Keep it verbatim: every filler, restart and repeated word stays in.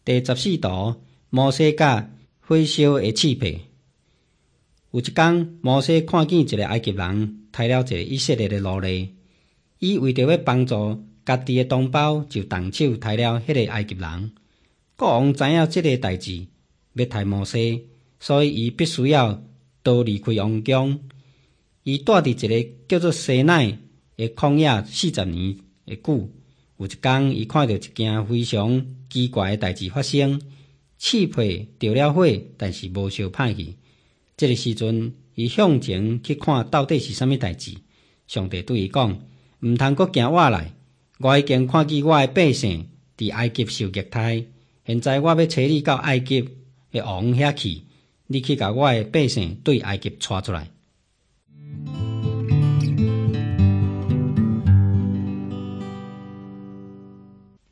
第十四图，摩西甲火烧的刺配。有一天，摩西看见一个埃及人杀了一个以色列的奴隶，伊为着要帮助家己的同胞，就动手杀了迄个埃及人。国王知影这个代志，要杀摩西，所以伊必须要逃离开王宫。伊住伫一个叫做西奈的旷野四十年的久。有一天，伊看到一件非常奇怪的代志发生：刺配着了火，但是无烧歹去。这个时阵，伊向前去看到底是啥物代志。上帝对伊讲：毋通阁行外来，我已经看见我的百姓伫埃及受虐待，现在我要找你到埃及的王遐去，你去甲我的百姓对埃及带出来。